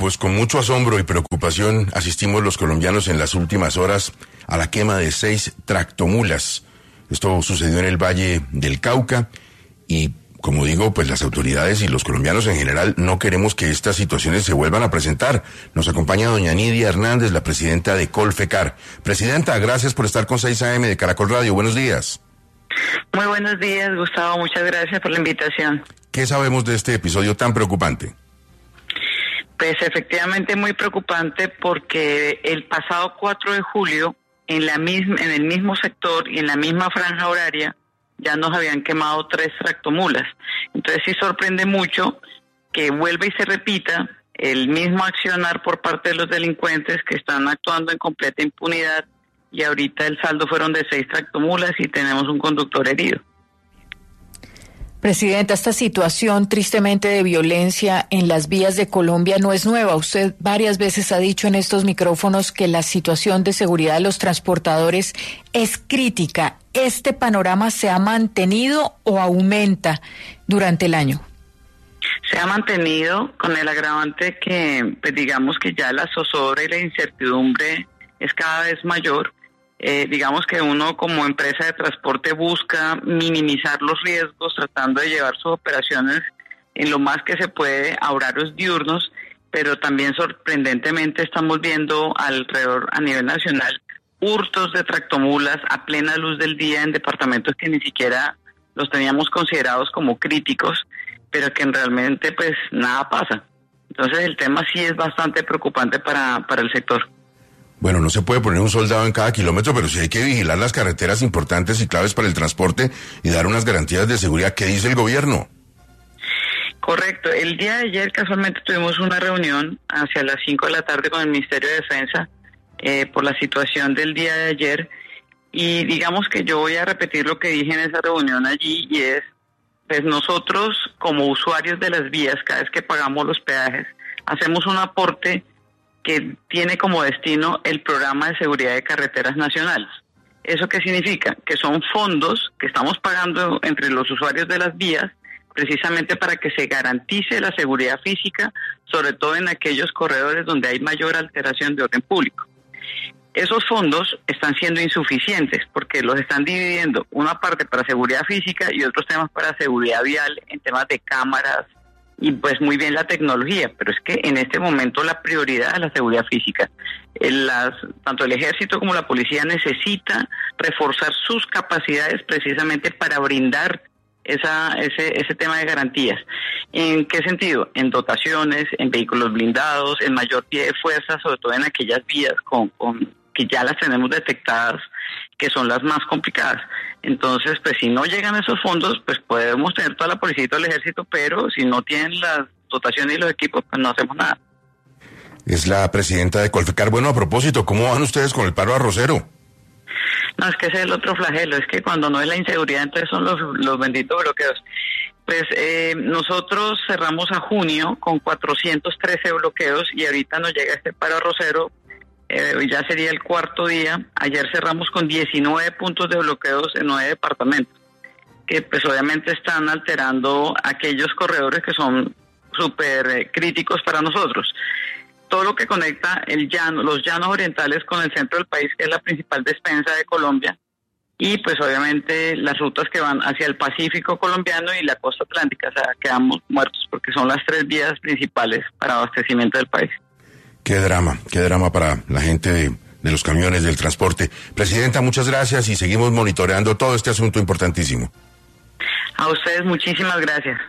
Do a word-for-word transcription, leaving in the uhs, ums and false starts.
pues con mucho asombro y preocupación asistimos los colombianos en las últimas horas a la quema de seis tractomulas. Esto sucedió en el Valle del Cauca y, como digo, pues las autoridades y los colombianos en general no queremos que estas situaciones se vuelvan a presentar. Nos acompaña doña Nidia Hernández, la presidenta de Colfecar. Presidenta, gracias por estar con seis A M de Caracol Radio. Buenos días. Muy buenos días, Gustavo. Muchas gracias por la invitación. ¿Qué sabemos de este episodio tan preocupante? Pues efectivamente muy preocupante porque el pasado cuatro de julio, en la misma, en el mismo sector y en la misma franja horaria, ya nos habían quemado tres tractomulas. Entonces sí sorprende mucho que vuelva y se repita el mismo accionar por parte de los delincuentes que están actuando en completa impunidad, y ahorita el saldo fueron de seis tractomulas y tenemos un conductor herido. Presidenta, esta situación tristemente de violencia en las vías de Colombia no es nueva. Usted varias veces ha dicho en estos micrófonos que la situación de seguridad de los transportadores es crítica. ¿Este panorama se ha mantenido o aumenta durante el año? Se ha mantenido con el agravante que, pues digamos que ya la zozobra y la incertidumbre es cada vez mayor. Eh, digamos que uno como empresa de transporte busca minimizar los riesgos tratando de llevar sus operaciones en lo más que se puede a horarios diurnos, pero también sorprendentemente estamos viendo alrededor a nivel nacional hurtos de tractomulas a plena luz del día en departamentos que ni siquiera los teníamos considerados como críticos, pero que realmente pues nada pasa. Entonces el tema sí es bastante preocupante para, para el sector. Bueno, no se puede poner un soldado en cada kilómetro, pero sí hay que vigilar las carreteras importantes y claves para el transporte y dar unas garantías de seguridad. ¿Qué dice el gobierno? Correcto. El día de ayer casualmente tuvimos una reunión hacia las cinco de la tarde con el Ministerio de Defensa eh, por la situación del día de ayer, y digamos que yo voy a repetir lo que dije en esa reunión allí, y es, pues nosotros como usuarios de las vías, cada vez que pagamos los peajes, hacemos un aporte que tiene como destino el Programa de Seguridad de Carreteras Nacionales. ¿Eso qué significa? Que son fondos que estamos pagando entre los usuarios de las vías precisamente para que se garantice la seguridad física, sobre todo en aquellos corredores donde hay mayor alteración de orden público. Esos fondos están siendo insuficientes porque los están dividiendo una parte para seguridad física y otros temas para seguridad vial en temas de cámaras, y pues muy bien la tecnología, pero es que en este momento la prioridad es la seguridad física. El, las, tanto el ejército como la policía necesita reforzar sus capacidades precisamente para brindar esa, ese, ese tema de garantías. ¿En qué sentido? En dotaciones, en vehículos blindados, en mayor pie de fuerza, sobre todo en aquellas vías con, con que ya las tenemos detectadas, que son las más complicadas. Entonces, pues si no llegan esos fondos, pues podemos tener toda la policía y todo el ejército, pero si no tienen las dotaciones y los equipos, pues no hacemos nada. Es la presidenta de Colfecar. Bueno, a propósito, ¿cómo van ustedes con el paro arrocero? No, es que ese es el otro flagelo, es que cuando no es la inseguridad, entonces son los, los benditos bloqueos. Pues eh, nosotros cerramos a junio con cuatrocientos trece bloqueos y ahorita nos llega este paro arrocero. Eh, ya sería el cuarto día. Ayer cerramos con diecinueve puntos de bloqueos en nueve departamentos, que pues obviamente están alterando aquellos corredores que son súper eh, críticos para nosotros. Todo lo que conecta el llano, los llanos orientales con el centro del país, que es la principal despensa de Colombia, y pues obviamente las rutas que van hacia el Pacífico colombiano y la costa atlántica, o sea, quedamos muertos porque son las tres vías principales para abastecimiento del país. Qué drama, qué drama para la gente de, de los camiones, del transporte. Presidenta, muchas gracias y seguimos monitoreando todo este asunto importantísimo. A ustedes muchísimas gracias.